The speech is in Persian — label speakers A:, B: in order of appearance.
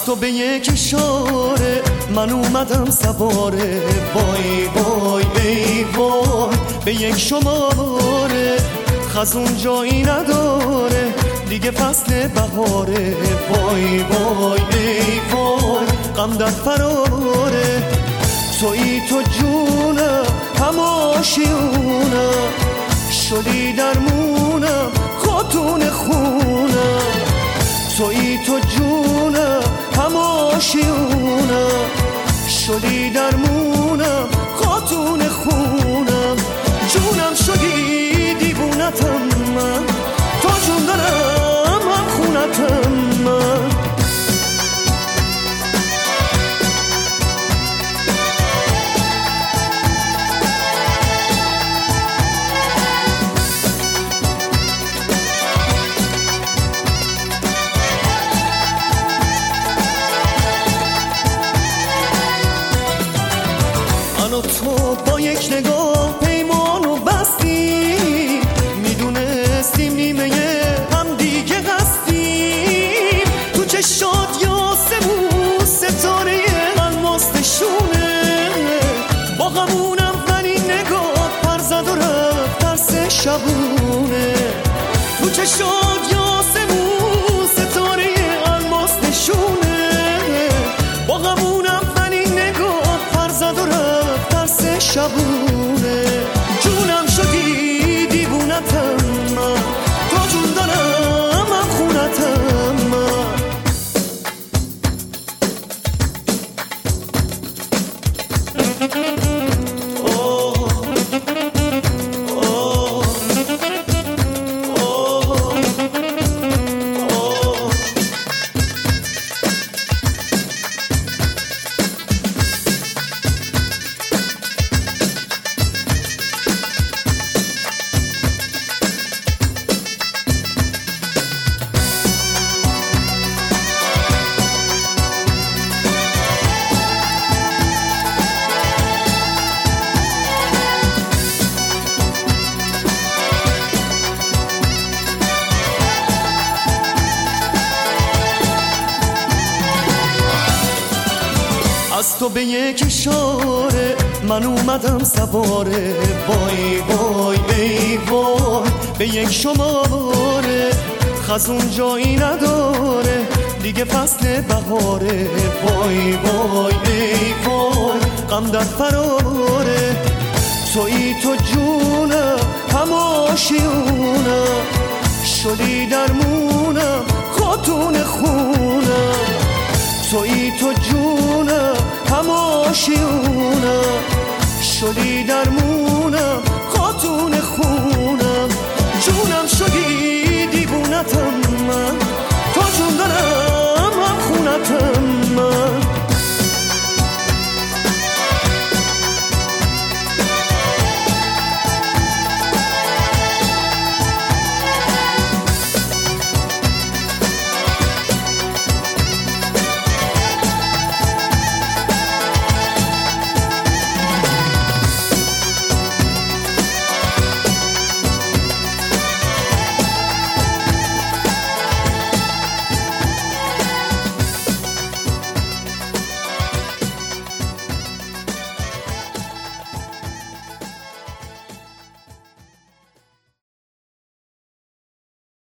A: از تو به یک اشاره من اومدم سواره، وای وای ای وای به یک شماره، خزون جایی نداره دیگه فصل بهاره، وای وای ای وای غم در فراره، تویی تو جونم هماشیونم، شدی درمونم خاتون خونم، تویی تو جونم هماشیونم، شدی درمونم خاتون خونم، جونم شدی دیوونتم من، تو جون دارم هم خونتم من. تو با یک نگاه پیمانو بستی، میدونستیم نیمه هم دیگه هستیم، تو چشات یاسمون ستاره الماس نشونه، با غمونم ولی نگاه پر زد و رفت ترس شبونه، تو چشات یاسمون ستاره الماس نشونه، با غمونم ولی نگاه پر زد و رفت شبونه، جونم شدی دیوونتم من، تو جون دارم هم خونتم من. از تو به یک اشاره من اومدم سواره، وای وای ای وای به یک شماره، خزون جایی نداره دیگه فصل بهاره، وای وای ای وای غم در فراره، تویی تو جونم هماشیونم، شدی درمونم خاتون خونم، تویی تو جونم هماشیونم، شدی درمونم